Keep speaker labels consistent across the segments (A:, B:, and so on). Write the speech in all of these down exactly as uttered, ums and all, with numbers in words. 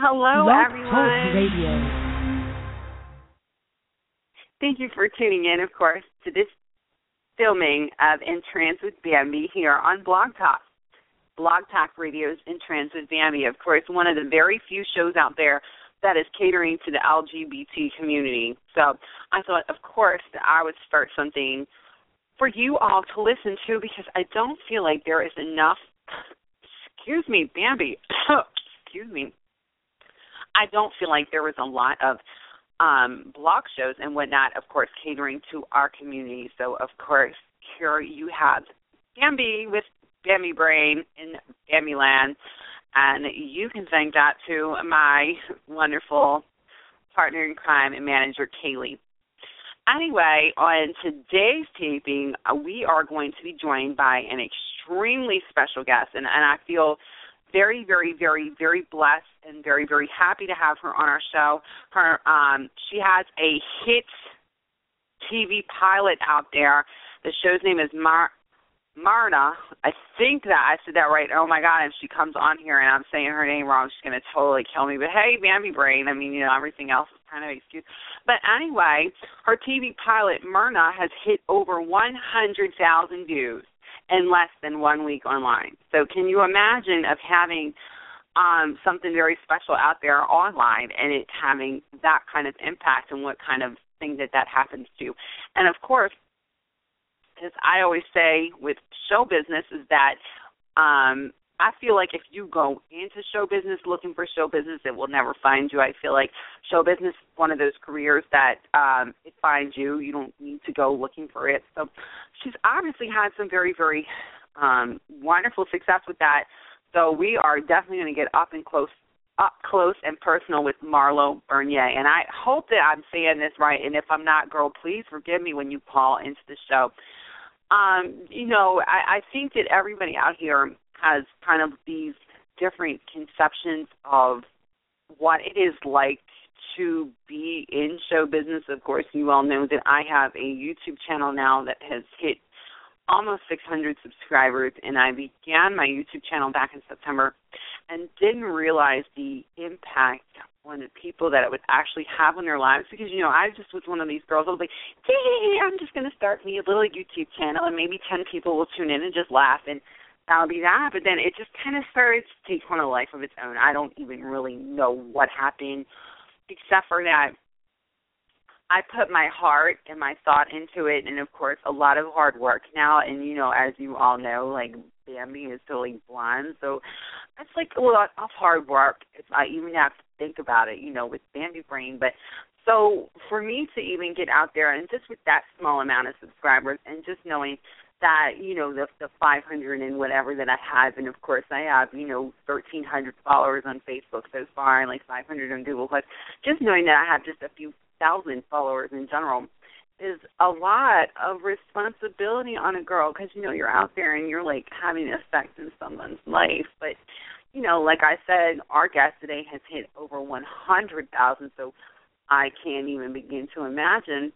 A: hello,
B: Blog
A: everyone.
B: Talk Radio.
A: Thank you for tuning in, of course, to this filming of In Trance with Bambi here on Blog Talk. Blog Talk Radio's In Trance with Bambi, of course, one of the very few shows out there that is catering to the L G B T community. So I thought, of course, that I would start something for you all to listen to because I don't feel like there is enough, excuse me, Bambi, excuse me, I don't feel like there was a lot of um, blog shows and whatnot, of course, catering to our community. So, of course, here you have Bambi with Bambi Brain in Bambi Land, and you can thank that to my wonderful partner in crime and manager, Kaylee. Anyway, on today's taping, uh, we are going to be joined by an extremely special guest, and, and I feel very, very, very, very blessed and very, very happy to have her on our show. Her, um, she has a hit T V pilot out there. The show's name is Mar- Marna. I think that I said that right. Oh, my God, if she comes on here and I'm saying her name wrong, she's going to totally kill me. But, hey, Bambi Brain, I mean, you know, everything else is kind of an excuse. But anyway, her T V pilot, Myrna, has hit over one hundred thousand views in less than one week online. So can you imagine of having um, something very special out there online and it having that kind of impact and what kind of thing that that happens to? And, of course, as I always say with show business is that um, I feel like if you go into show business looking for show business, it will never find you. I feel like show business is one of those careers that um, it finds you. You don't need to go looking for it. So she's obviously had some very, very um, wonderful success with that. So we are definitely going to get up and close, up close and personal with Marlo Bernier. And I hope that I'm saying this right. And if I'm not, girl, please forgive me when you call into the show. Um, you know, I, I think that everybody out here has kind of these different conceptions of what it is like to be in show business. Of course, you all know that I have a YouTube channel now that has hit almost six hundred subscribers, and I began my YouTube channel back in September and didn't realize the impact on the people that it would actually have on their lives because, you know, I just was one of these girls. I was like, hey, I'm just going to start me a little YouTube channel, and maybe ten people will tune in and just laugh, and that'll be that. But then it just kind of started to take on a life of its own. I don't even really know what happened, except for that I put my heart and my thought into it, and, of course, a lot of hard work now. And, you know, as you all know, like, Bambi is totally blonde, so it's like a lot of hard work if I even have to think about it, you know, with Bambi Brain. But so for me to even get out there and just with that small amount of subscribers and just knowing that, you know, the, the five hundred and whatever that I have, and, of course, I have, you know, thirteen hundred followers on Facebook so far and, like, five hundred on Google+, just knowing that I have just a few thousand followers in general is a lot of responsibility on a girl because, you know, you're out there and you're, like, having an effect in someone's life. But, you know, like I said, our guest today has hit over one hundred thousand, so I can't even begin to imagine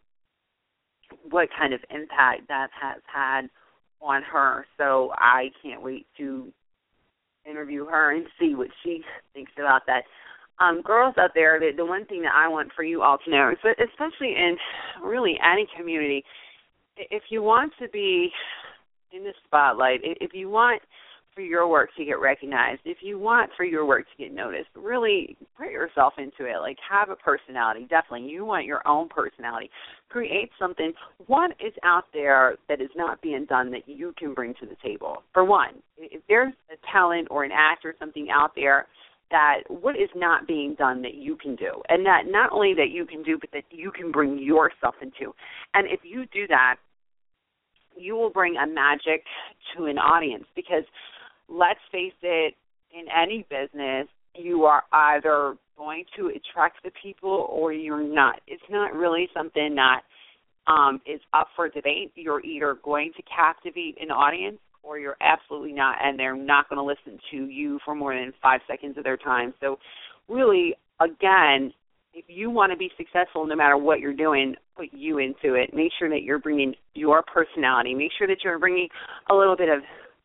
A: what kind of impact that has had on her. So I can't wait to interview her and see what she thinks about that. Um, girls out there, the, the one thing that I want for you all to know, is especially in really any community, if you want to be in the spotlight, if you want for your work to get recognized, if you want for your work to get noticed, really put yourself into it. Like, have a personality, definitely. You want your own personality. Create something. What is out there that is not being done that you can bring to the table? For one, if there's a talent or an act or something out there that what is not being done that you can do, and that not only that you can do, but that you can bring yourself into. And if you do that, you will bring a magic to an audience because let's face it, in any business, you are either going to attract the people or you're not. It's not really something that um, is up for debate. You're either going to captivate an audience or you're absolutely not, and they're not going to listen to you for more than five seconds of their time. So really, again, if you want to be successful no matter what you're doing, put you into it. Make sure that you're bringing your personality. Make sure that you're bringing a little bit of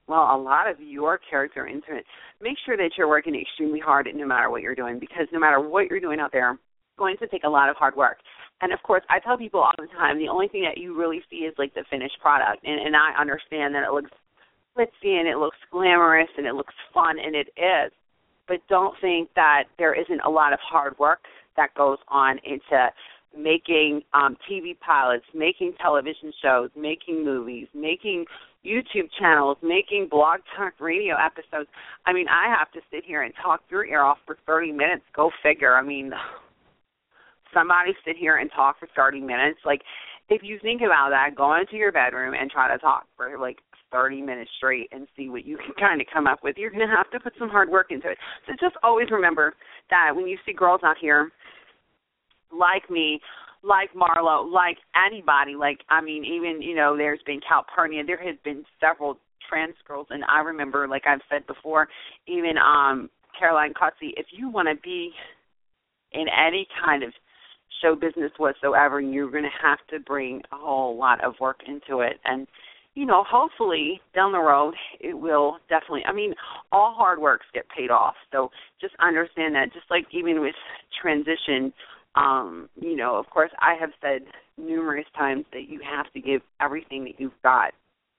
A: well, a lot of your character into it, make sure that you're working extremely hard no matter what you're doing, because no matter what you're doing out there, it's going to take a lot of hard work. And, of course, I tell people all the time, the only thing that you really see is, like, the finished product. And, and I understand that it looks glitzy and it looks glamorous and it looks fun, and it is. But don't think that there isn't a lot of hard work that goes on into making um, T V pilots, making television shows, making movies, making YouTube channels, making Blog Talk Radio episodes. I mean, I have to sit here and talk your ear off for thirty minutes. Go figure. I mean, somebody sit here and talk for thirty minutes. Like, if you think about that, go into your bedroom and try to talk for, like, thirty minutes straight and see what you can kind of come up with. You're going to have to put some hard work into it. So just always remember that when you see girls out here like me, like Marlo, like anybody, like, I mean, even, you know, there's been Calpurnia. There has been several trans girls, and I remember, like I've said before, even um, Caroline Cutsey, if you want to be in any kind of show business whatsoever, you're going to have to bring a whole lot of work into it. And, you know, hopefully down the road it will definitely, I mean, all hard works get paid off. So just understand that, just like even with transition, Um, you know, of course, I have said numerous times that you have to give everything that you've got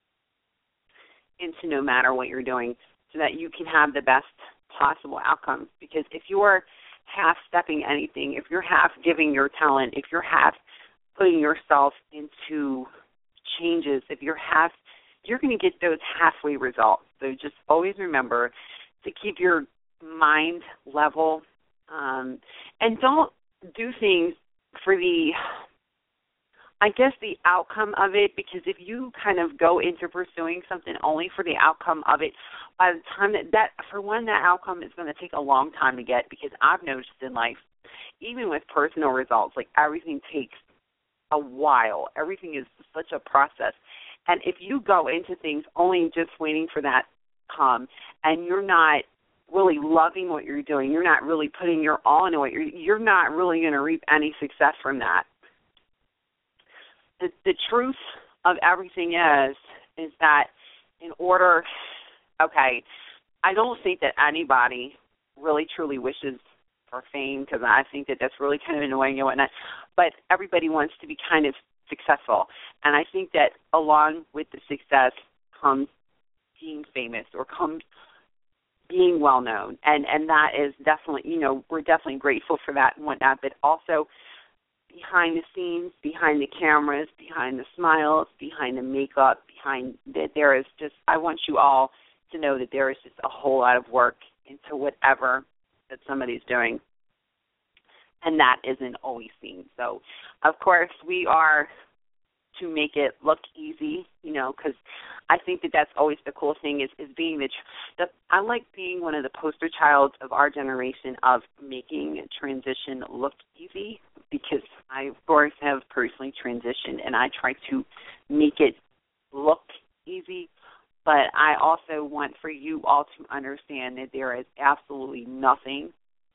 A: into no matter what you're doing so that you can have the best possible outcomes. Because if you're half-stepping anything, if you're half-giving your talent, if you're half-putting yourself into changes, if you're half, you're going to get those halfway results. So just always remember to keep your mind level, um, and don't do things for the, I guess, the outcome of it, because if you kind of go into pursuing something only for the outcome of it, by the time that, that for one, that outcome is going to take a long time to get, because I've noticed in life, even with personal results, like everything takes a while. Everything is such a process. And if you go into things only just waiting for that to come, and you're not really loving what you're doing, you're not really putting your all into it, you're, you're not really going to reap any success from that. The, the truth of everything is, is that in order, okay, I don't think that anybody really truly wishes for fame, because I think that that's really kind of annoying and whatnot, but everybody wants to be kind of successful. And I think that along with the success comes being famous, or comes being well-known, and, and that is definitely, you know, we're definitely grateful for that and whatnot, but also behind the scenes, behind the cameras, behind the smiles, behind the makeup, behind that, there is just, I want you all to know that there is just a whole lot of work into whatever that somebody's doing, and that isn't always seen. So, of course, we are to make it look easy, you know, because I think that that's always the cool thing is, is being the, the, I like being one of the poster childs of our generation of making transition look easy, because I, of course, have personally transitioned, and I try to make it look easy, but I also want for you all to understand that there is absolutely nothing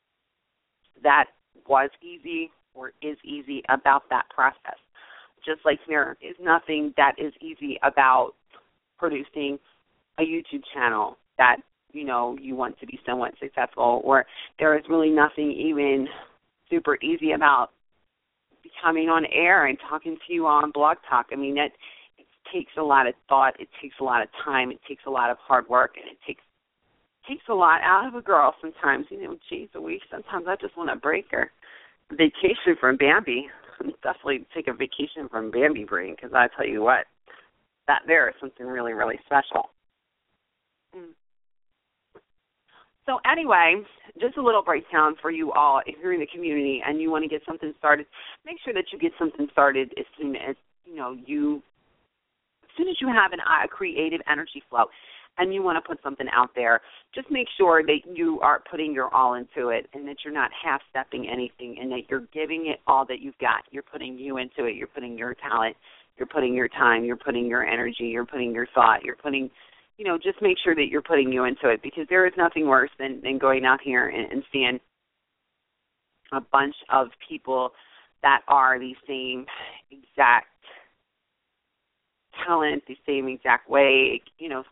A: that was easy or is easy about that process. Just like there is nothing that is easy about producing a YouTube channel that, you know, you want to be somewhat successful, or there is really nothing even super easy about becoming on air and talking to you on Blog Talk. I mean, that it takes a lot of thought, it takes a lot of time, it takes a lot of hard work, and it takes takes a lot out of a girl sometimes. You know, geez, a week, sometimes I just want to break her. Vacation from Bambi. Definitely take a vacation from Bambi brain, because I tell you what, that there is something really, really special. Mm. So anyway, just a little breakdown for you all. If you're in the community and you want to get something started, make sure that you get something started as soon as, you know, you, as soon as you have an, a creative energy flow and you want to put something out there, just make sure that you are putting your all into it, and that you're not half-stepping anything, and that you're giving it all that you've got. You're putting you into it. You're putting your talent. You're putting your time. You're putting your energy. You're putting your thought. You're putting, you know, just make sure that you're putting you into it, because there is nothing worse than, than going out here and, and seeing a bunch of people that are the same exact talent, the same exact way, you know,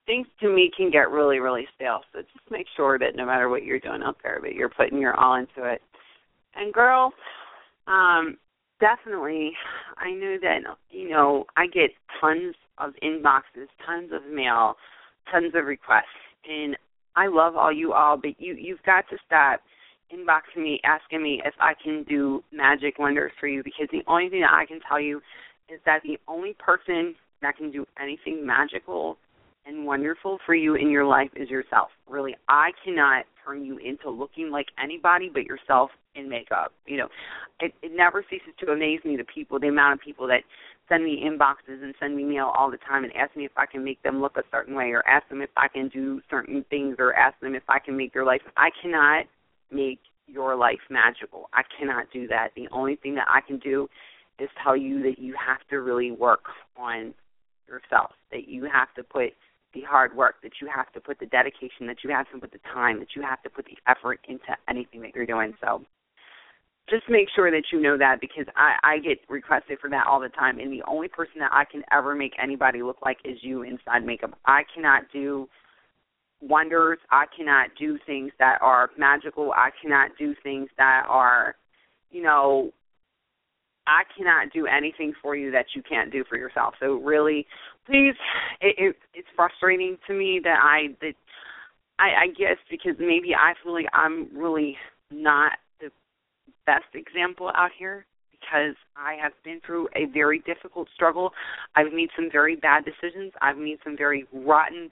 A: things to me can get really, really stale. So just make sure that no matter what you're doing out there, that you're putting your all into it. And girl, um, definitely, I know that, you know, I get tons of inboxes, tons of mail, tons of requests. And I love all you all, but you, you've got to stop inboxing me, asking me if I can do magic wonders for you, because the only thing that I can tell you is that the only person that can do anything magical and wonderful for you in your life is yourself. Really, I cannot turn you into looking like anybody but yourself in makeup. You know, it, it never ceases to amaze me, the people, the amount of people that send me inboxes and send me mail all the time and ask me if I can make them look a certain way, or ask them if I can do certain things, or ask them if I can make their life. I cannot make your life magical. I cannot do that. The only thing that I can do is tell you that you have to really work on yourself, that you have to put the hard work, that you have to put the dedication, that you have to put the time, that you have to put the effort into anything that you're doing. So just make sure that you know that, because I, I get requested for that all the time, and the only person that I can ever make anybody look like is you inside makeup. I cannot do wonders. I cannot do things that are magical. I cannot do things that are, you know, I cannot do anything for you that you can't do for yourself. So really, please, it, it, it's frustrating to me that I, that I, I guess because maybe I feel like I'm really not the best example out here, because I have been through a very difficult struggle. I've made some very bad decisions. I've made some very rotten,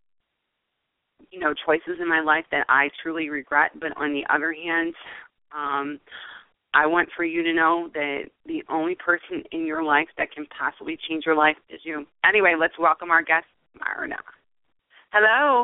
A: you know, choices in my life that I truly regret. But on the other hand, um, I want for you to know that the only person in your life that can possibly change your life is you. Anyway, let's welcome our guest, Myrna. Hello.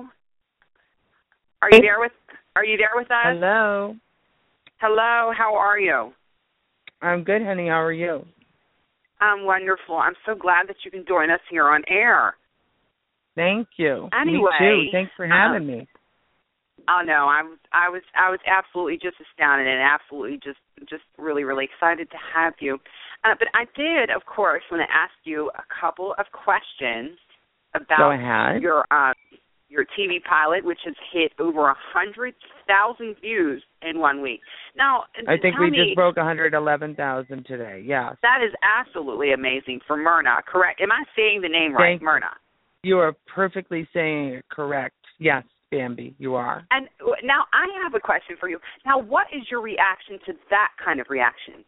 A: Are you there with Are you there with us?
C: Hello.
A: Hello. How are you?
C: I'm good, honey. How are you?
A: I'm wonderful. I'm so glad that you can join us here on air.
C: Thank you.
A: Anyway,
C: me too. Thanks for having
A: um,
C: me.
A: Oh no, I was I was I was absolutely just astounded and absolutely just just really really excited to have you. Uh, but I did, of course, want to ask you a couple of questions about
C: Go ahead.
A: your um, your T V pilot, which has hit over a hundred thousand views in one week. Now,
C: I think
A: tell
C: we
A: me,
C: just broke one hundred eleven thousand today. Yeah.
A: That is absolutely amazing for Myrna. Correct? Am I saying the name right,
C: Thank
A: Myrna?
C: You are perfectly saying it correct. Yes, Bambi, you are.
A: And now I have a question for you. Now, what is your reaction to that kind of reaction?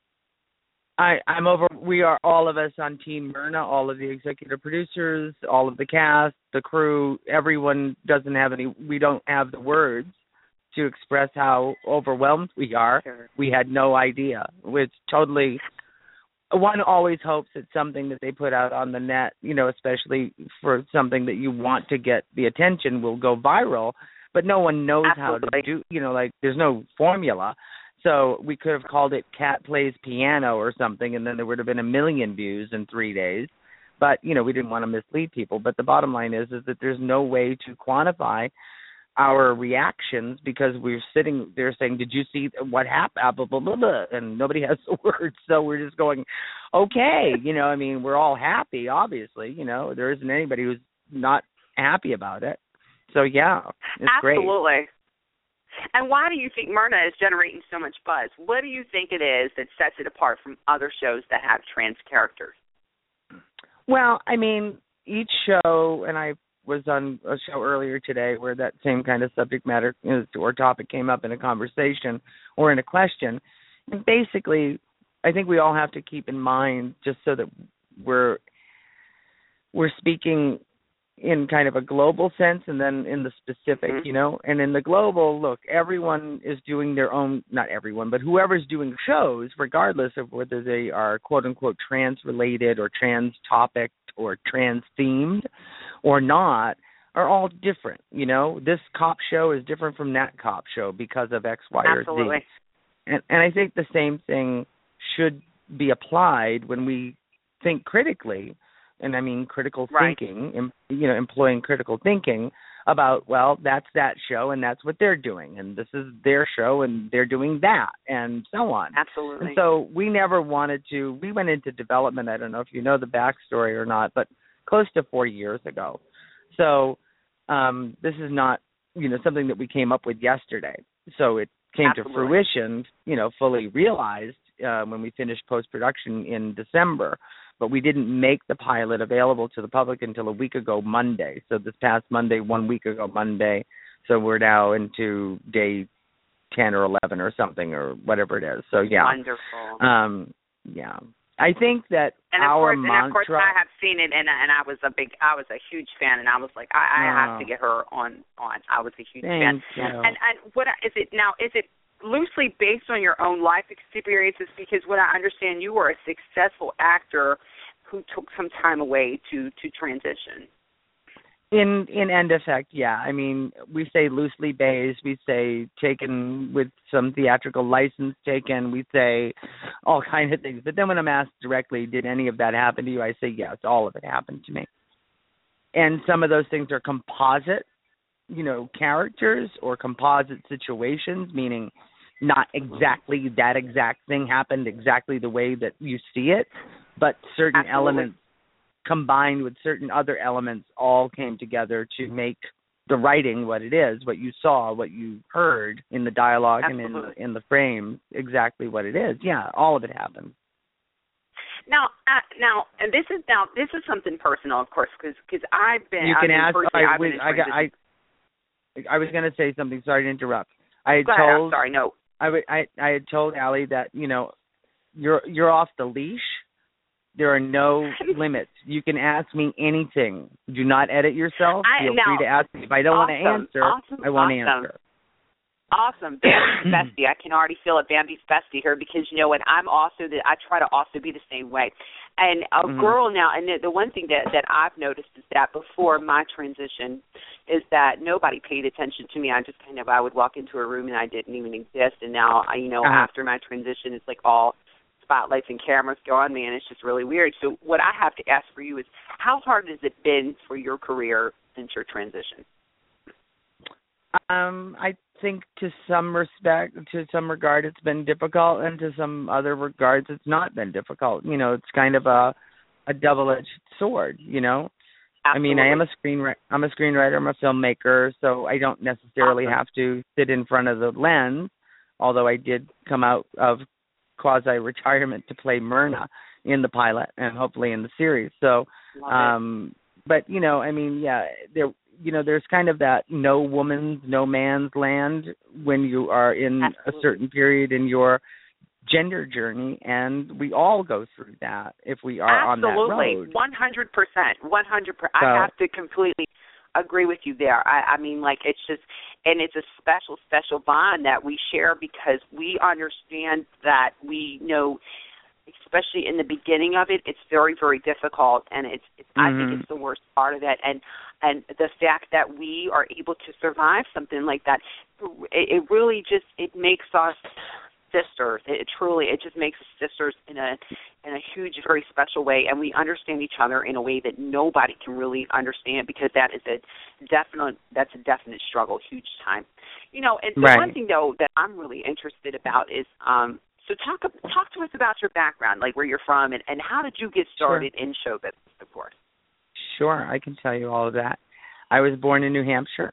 C: I, I'm over. We are all of us on Team Myrna, all of the executive producers, all of the cast, the crew. Everyone doesn't have any. We don't have the words to express how overwhelmed we are.
A: Sure.
C: We had no idea. It's totally. One always hopes that something that they put out on the net, you know, especially for something that you want to get the attention, will go viral. But no one knows
A: Absolutely.
C: how to do. You know, like there's no formula. So we could have called it Cat Plays Piano or something, and then there would have been a million views in three days. But, you know, we didn't want to mislead people. But the bottom line is is that there's no way to quantify our reactions, because we're sitting there saying, did you see what happened? Blah, blah, blah, blah, and nobody has the words. So we're just going, okay. You know, I mean, we're all happy, obviously. You know, there isn't anybody who's not happy about it. So, yeah, it's
A: Absolutely.
C: great.
A: Absolutely. And why do you think Myrna is generating so much buzz? What do you think it is that sets it apart from other shows that have trans characters?
C: Well, I mean, each show, and I was on a show earlier today where that same kind of subject matter or topic came up in a conversation or in a question. And basically, I think we all have to keep in mind, just so that we're we're speaking in kind of a global sense and then in the specific,
A: mm-hmm.
C: you know. And in the global, look, everyone is doing their own, not everyone, but whoever's doing shows, regardless of whether they are quote-unquote trans-related or trans-topic or trans-themed or not, are all different, you know. This cop show is different from that cop show because of X, Y,
A: Absolutely.
C: or Z. And, and I think the same thing should be applied when we think critically, and I mean critical
A: right.
C: thinking, em, you know, employing critical thinking about, well, that's that show and that's what they're doing, and this is their show and they're doing that, and so on.
A: Absolutely.
C: And so we never wanted to, we went into development, I don't know if you know the backstory or not, but close to four years ago, So um, this is not, you know, something that we came up with yesterday. So it came
A: Absolutely.
C: to fruition, you know, fully realized uh, when we finished post-production in December. But we didn't make the pilot available to the public until a week ago Monday. So this past Monday, one week ago Monday. So we're now into day ten or eleven or something or whatever it is. So, yeah.
A: Wonderful.
C: Um, yeah. I think that
A: and of
C: our
A: course,
C: mantra...
A: And of course, I have seen it, and and I was a big, I was a huge fan, and I was like, I, I
C: oh.
A: have to get her on. On, I was a huge
C: Thank
A: fan.
C: you.
A: And and what is it now? Is it loosely based on your own life experiences? Because what I understand, you were a successful actor who took some time away to to transition.
C: In in end effect, yeah. I mean, we say loosely based. We say taken with some theatrical license taken. We say all kinds of things. But then when I'm asked directly, did any of that happen to you? I say yes, all of it happened to me. And some of those things are composite, you know, characters or composite situations, meaning not exactly that exact thing happened exactly the way that you see it, but certain
A: Absolutely.
C: elements combined with certain other elements all came together to make the writing what it is, what you saw, what you heard in the dialogue
A: Absolutely.
C: and in the, in the frame, exactly what it is. Yeah, all of it happened.
A: Now, uh, now, and this is now this is something personal, of course, because because I've been.
C: You can
A: I've been
C: ask. I,
A: I've been
C: I, got, I, I was going to say something. Sorry to interrupt. I had
A: Go ahead,
C: told.
A: I'm sorry. No.
C: I, w- I I had told Allie that you know you're you're off the leash. There are no limits. You can ask me anything. Do not edit yourself.
A: I,
C: Feel
A: now,
C: free to ask me. If I don't
A: awesome,
C: want to answer,
A: awesome,
C: I won't
A: awesome.
C: answer.
A: Awesome. Bambi's bestie. I can already feel it, Bambi's bestie here, because you know what? I'm also the, I try to also be the same way. And a
C: mm-hmm. girl
A: now, and the, the one thing that, that I've noticed is that before my transition is that nobody paid attention to me. I just kind of, I would walk into a room and I didn't even exist. And now, I, you know,
C: uh-huh.
A: after my transition, it's like all spotlights and cameras go on me, and it's just really weird. So what I have to ask for you is, how hard has it been for your career since your transition?
C: Um, I think to some respect, to some regard, it's been difficult, and to some other regards, it's not been difficult. You know, it's kind of a a double-edged sword. You know,
A: Absolutely.
C: I mean, I am a screenwriter. I'm a screenwriter. I'm a filmmaker, so I don't necessarily
A: awesome.
C: have to sit in front of the lens. Although I did come out of quasi-retirement to play Myrna in the pilot and hopefully in the series. So, um, but you know, I mean, yeah, there. You know, there's kind of that no woman's, no man's land when you are in
A: Absolutely.
C: a certain period in your gender journey, and we all go through that if we are
A: Absolutely.
C: on that road.
A: Absolutely, one hundred percent, one hundred percent.
C: So,
A: I have to completely agree with you there. I, I mean, like, it's just, and it's a special, special bond that we share because we understand that we know, especially in the beginning of it, it's very, very difficult, and it's, it's
C: mm-hmm.
A: I think it's the worst part of it, and and the fact that we are able to survive something like that, it, it really just, it makes us sisters. It, it truly, it just makes us sisters in a in a huge, very special way, and we understand each other in a way that nobody can really understand, because that is a definite, that's a definite struggle, huge time. You know, and
C: right.
A: the one thing, though, that I'm really interested about is, um, so talk talk to us about your background, like where you're from, and, and how did you get started sure. in show business, of course?
C: Sure, I can tell you all of that. I was born in New Hampshire,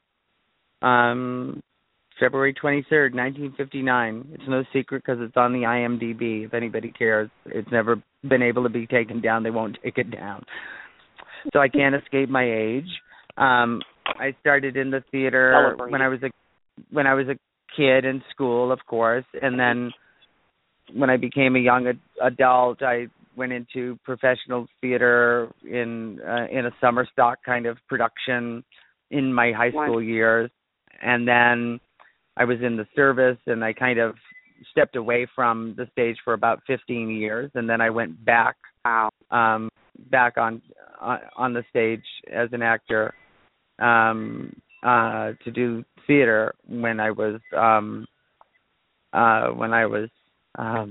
C: um, February twenty-third, nineteen fifty-nine. It's no secret because it's on the I M D B, if anybody cares. It's never been able to be taken down. They won't take it down. So I can't escape my age. Um, I started in the theater
A: Celebrate.
C: when I was a when I was a kid in school, of course, and then when I became a young ad- adult, I went into professional theater in uh, in a summer stock kind of production in my high school years, and then I was in the service, and I kind of stepped away from the stage for about fifteen years, and then I went back
A: wow.
C: um, back on uh, on the stage as an actor um, uh, to do theater when I was um, uh, when I was um,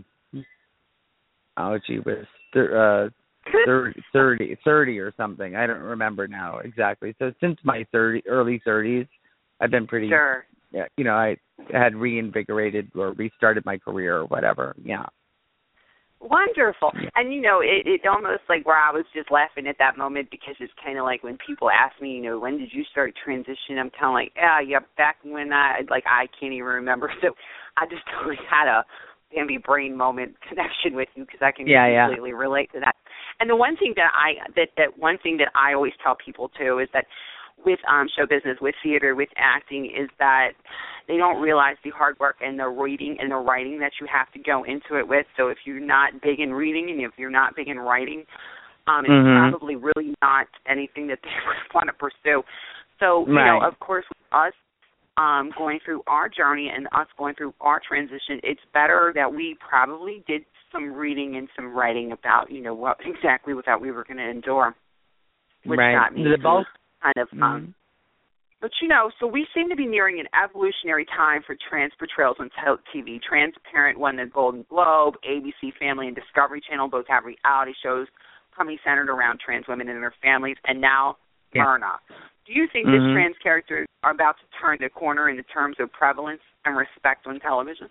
C: oh gee was uh, thirty, thirty or something. I don't remember now exactly. So since my thirty early thirties, I've been pretty.
A: Sure.
C: Yeah, you know, I had reinvigorated or restarted my career or whatever. Yeah.
A: Wonderful. And, you know, it, it almost like where I was just laughing at that moment because it's kind of like when people ask me, you know, when did you start transition? I'm kind of like, yeah, yeah, back when I, like, I can't even remember. So I just totally had a Bambi brain moment connection with you because I can
C: yeah,
A: completely
C: yeah.
A: relate to that. And the one thing that I, that, that one thing that I always tell people, too, is that with um, show business, with theater, with acting, is that they don't realize the hard work and the reading and the writing that you have to go into it with. So if you're not big in reading and if you're not big in writing, um, it's
C: mm-hmm.
A: probably really not anything that they would want to pursue. So, you
C: right.
A: know, of course, with us um, going through our journey and us going through our transition, it's better that we probably did some reading and some writing about, you know, what exactly what that we were going to endure. Which
C: right.
A: got me
C: the bulk
A: kind of,
C: mm-hmm.
A: um, but you know, so we seem to be nearing an evolutionary time for trans portrayals on T V. Transparent won the Golden Globe, A B C Family and Discovery Channel both have reality shows coming centered around trans women and their families, and now
C: yeah.
A: Myrna. Do you think
C: mm-hmm.
A: this trans character are about to turn the corner in the terms of prevalence and respect on television?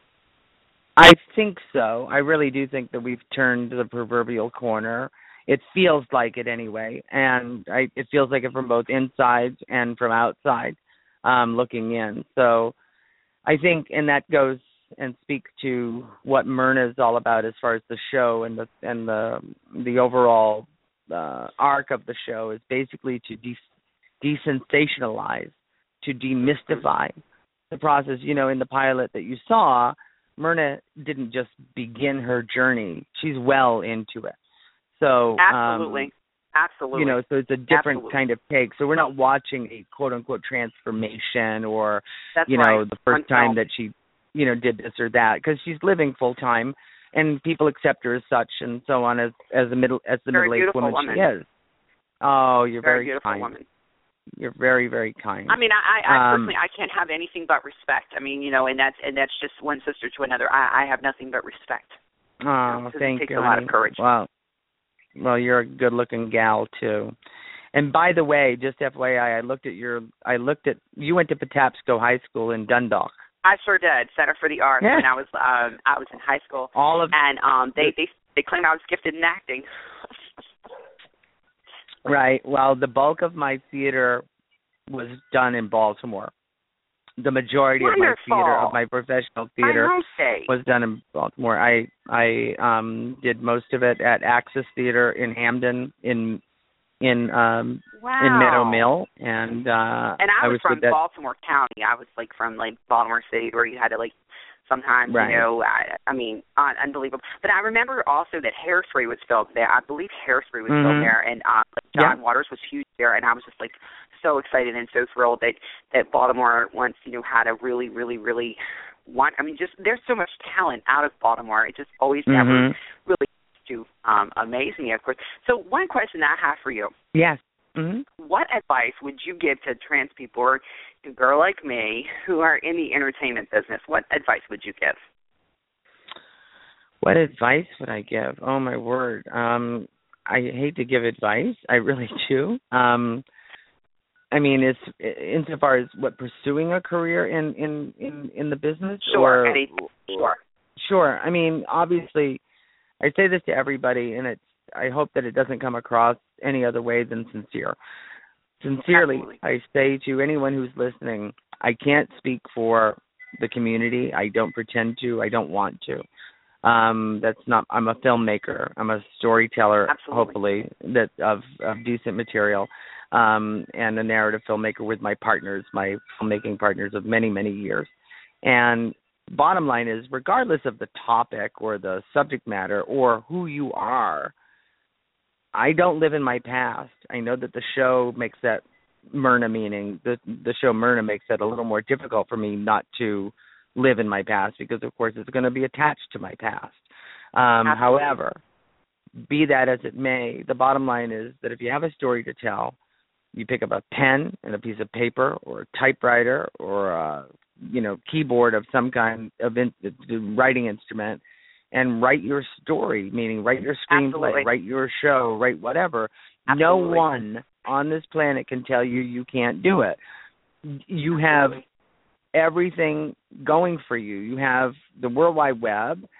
C: I think so. I really do think that we've turned the proverbial corner. It feels like it anyway, and I, it feels like it from both inside and from outside, um, looking in. So I think, and that goes and speaks to what Myrna is all about as far as the show and the and the the overall uh, arc of the show is basically to de- desensationalize, to demystify the process. You know, in the pilot that you saw, Myrna didn't just begin her journey; she's well into it. So
A: absolutely,
C: um,
A: absolutely,
C: you know, so it's a different
A: absolutely.
C: kind of take. So we're not watching a quote unquote transformation, or
A: That's
C: you know,
A: right.
C: the first
A: Until.
C: time that she, you know, did this or that, because she's living full time, and people accept her as such, and so on as as a middle as the middle aged woman, woman she is. Oh, you're very,
A: very beautiful
C: kind.
A: woman.
C: You're very, very kind.
A: I mean, I, I
C: um,
A: personally, I can't have anything but respect. I mean, you know, and that's and that's just one sister to another. I, I have nothing but respect.
C: Oh,
A: you know,
C: thank
A: it takes
C: you.
A: a lot of courage.
C: Wow. Well, you're a good-looking gal too. And by the way, just F Y I, I looked at your, I looked at, you went to Patapsco High School in Dundalk.
A: I sure did. Center for the Arts
C: Yeah.
A: when I was, um, I was in high school.
C: All of
A: and um, they they they claimed I was gifted in acting.
C: Right. Well, the bulk of my theater was done in Baltimore. The majority
A: Wonderful.
C: of my theater, of my professional theater, was done in Baltimore. I I um, did most of it at Axis Theater in Hamden, in in um,
A: wow.
C: in Meadow Mill, and uh,
A: and I,
C: I
A: was,
C: was
A: from
C: with that,
A: Baltimore County. I was like from like Baltimore City, where you had to like sometimes,
C: right.
A: you know, I, I mean, uh, unbelievable. But I remember also that Hairspray was filmed there. I believe Hairspray was
C: mm-hmm.
A: filmed there, and uh, like John
C: yeah.
A: Waters was huge there, and I was just like so excited and so thrilled that that Baltimore once, you know, had a really, really, really one. I mean, just there's so much talent out of Baltimore. It just always
C: mm-hmm.
A: never really to um, amaze me, of course. So one question I have for you.
C: Yes. Mm-hmm.
A: What advice would you give to trans people or a girl like me who are in the entertainment business? What advice would you give?
C: What advice would I give? Oh, my word. Um, I hate to give advice. I really do. Um, I mean, it's insofar as what, pursuing a career in, in, in, in the business?
A: Sure.
C: Or,
A: Any, sure.
C: Sure. I mean, obviously, I say this to everybody, and it's, I hope that it doesn't come across any other way than sincere. Sincerely,
A: Absolutely.
C: I say to anyone who's listening, I can't speak for the community. I don't pretend to. I don't want to. Um, that's not. I'm a filmmaker. I'm a storyteller.
A: Absolutely.
C: Hopefully, that of, of decent material, um, and a narrative filmmaker with my partners, my filmmaking partners of many, many years. And bottom line is, regardless of the topic or the subject matter or who you are, I don't live in my past. I know that the show makes that, Myrna meaning, the the show Myrna makes that a little more difficult for me not to live in my past because, of course, it's going to be attached to my past. Um, however, be that as it may, the bottom line is that if you have a story to tell, you pick up a pen and a piece of paper or a typewriter or a you know keyboard of some kind of in, writing instrument, and write your story, meaning write your screenplay,
A: Absolutely.
C: write your show, write whatever.
A: Absolutely.
C: No one on this planet can tell you you can't do it. You have everything going for you. You have the World Wide Web.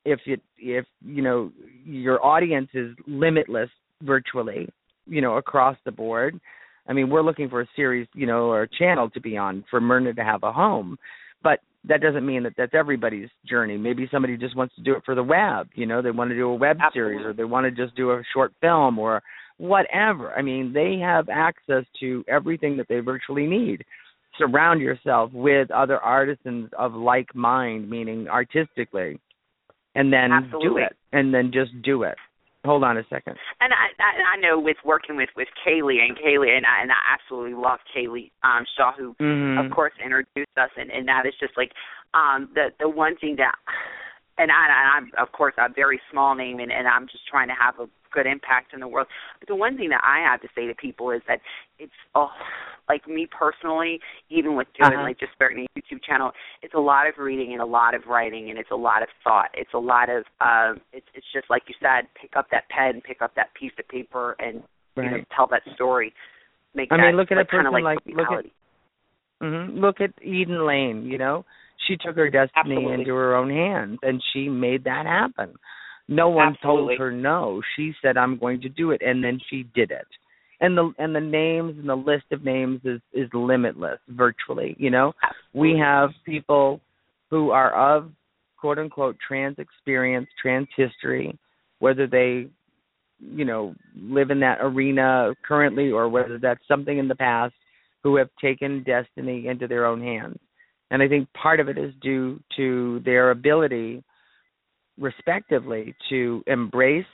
C: if it if you know your audience is limitless virtually, you know, across the board. I mean, we're looking for a series, you know, or a channel to be on for Myrna to have a home, but that doesn't mean that that's everybody's journey. Maybe somebody just wants to do it for the web, you know, they want to do a web
A: Absolutely.
C: series, or they want to just do a short film or whatever. I mean, they have access to everything that they virtually need. Surround yourself with other artisans of like mind, meaning artistically, and then
A: Absolutely.
C: do it, and then just do it. Hold on a second.
A: And I, I, I know with working with, with Kaylee and Kaylee, and I, and I absolutely love Kaylee um, Shaw, who,
C: Mm-hmm.
A: of course, introduced us, and, and that is just like um, the the one thing that, and I, I'm, of course, a very small name, and, and I'm just trying to have a good impact in the world. But the one thing that I have to say to people is that it's, oh, like me personally, even with doing,
C: Uh-huh.
A: like just starting a YouTube channel, it's a lot of reading and a lot of writing, and it's a lot of thought. It's a lot of, um, it's, it's just like you said, pick up that pen, pick up that piece of paper, and
C: Right.
A: you know, tell that story. Make
C: I
A: that,
C: mean, look at
A: like,
C: a person
A: kind of like,
C: like, look at, mm-hmm, look at Eden Lane, you know. She took her destiny
A: Absolutely.
C: into her own hands, and she made that happen. No one
A: Absolutely.
C: told her no. She said, I'm going to do it, and then she did it. And the and the names and the list of names is, is limitless, virtually, you know.
A: Absolutely.
C: We have people who are of, quote-unquote, trans experience, trans history, whether they, you know, live in that arena currently or whether that's something in the past, who have taken destiny into their own hands. And I think part of it is due to their ability, respectively, to embrace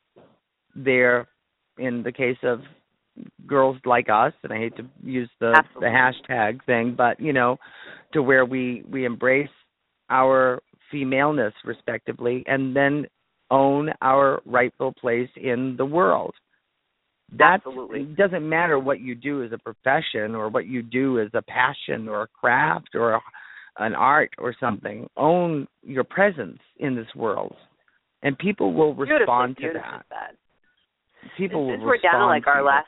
C: their, in the case of girls like us, and I hate to use the, the hashtag thing, but, you know, to where we, we embrace our femaleness, respectively, and then own our rightful place in the world. That doesn't matter what you do as a profession or what you do as a passion or a craft or a, an art or something. Own your presence in this world, and people will respond to that.
A: that.
C: People
A: Since
C: will
A: we're down to
C: respond
A: like our
C: to
A: last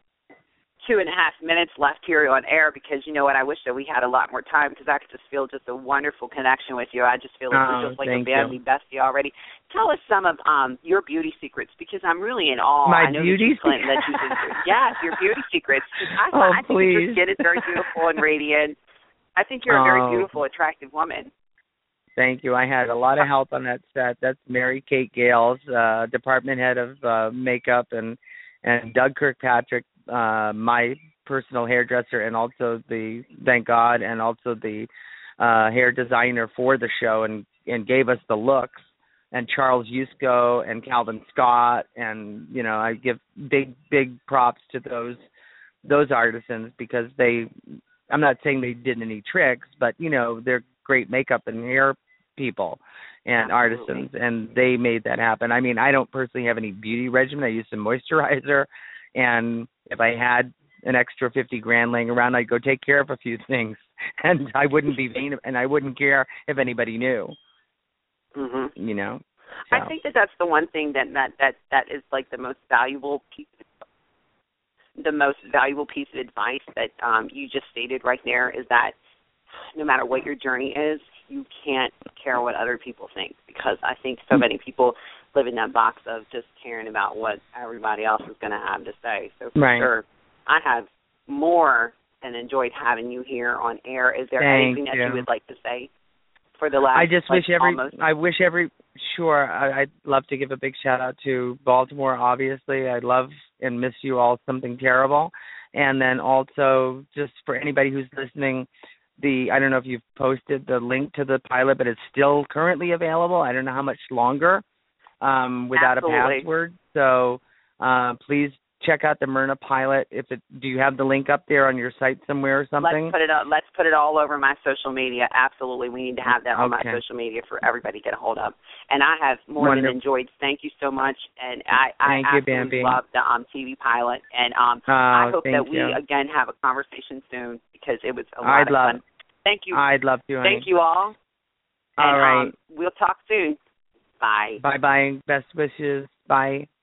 A: two and a half minutes left here on air, because you know what, I wish that we had a lot more time, because I could just feel just a wonderful connection with you. I just feel like
C: oh,
A: we're just like a
C: thank
A: family
C: you.
A: bestie already. Tell us some of um your beauty secrets, because I'm really in awe.
C: My
A: I know
C: beauty
A: that you claim that you did, yes, your beauty secrets. I,
C: oh,
A: I think
C: please.
A: your skin is very beautiful and radiant. I think you're a very
C: oh.
A: beautiful, attractive woman.
C: Thank you. I had a lot of help on that set. That's Mary Kate Gales, uh, department head of uh, makeup, and and Doug Kirkpatrick, uh, my personal hairdresser, and also the, thank God, and also the uh, hair designer for the show, and, and gave us the looks, and Charles Yusko and Calvin Scott, and, you know, I give big, big props to those those artisans, because they, I'm not saying they did any tricks, but, you know, they're great makeup and hair people and
A: Absolutely.
C: artisans, and they made that happen. I mean, I don't personally have any beauty regimen. I use some moisturizer, and if I had an extra fifty grand laying around, I'd go take care of a few things, and I wouldn't be vain, and I wouldn't care if anybody knew.
A: Mm-hmm.
C: You know, so.
A: I think that that's the one thing that that that that is like the most valuable piece, the most valuable piece of advice that um, you just stated right there, is that no matter what your journey is, you can't care what other people think, because I think so many people live in that box of just caring about what everybody else is going to have to say. So for
C: right.
A: sure, I have more than enjoyed having you here on air. Is there
C: Thank
A: anything that
C: you.
A: you would like to say for the last?
C: I just
A: like,
C: wish every.
A: almost...
C: I wish every. Sure, I, I'd love to give a big shout out to Baltimore. Obviously, I love and miss you all something terrible, and then also just for anybody who's listening. The I don't know if you've posted the link to the pilot, but it's still currently available. I don't know how much longer um, without
A: Absolutely.
C: a password. So uh, please check out the Myrna pilot. If it, do you have the link up there on your site somewhere or something?
A: Let's put it up. Let's put it all over my social media. Absolutely, we need to have that on
C: okay.
A: my social media for everybody to get a hold of. And I have more
C: Wonderful.
A: than enjoyed. Thank you so much. And I, I
C: Thank you,
A: absolutely
C: Bambi.
A: love the um, T V pilot. And um,
C: oh,
A: I hope
C: thank
A: that we
C: you.
A: again have a conversation soon, because it was a lot
C: I'd
A: of
C: love
A: fun. Thank you.
C: I'd love to. Honey.
A: Thank you all.
C: All
A: and,
C: right.
A: Um, we'll talk soon. Bye.
C: Bye bye. Best wishes. Bye.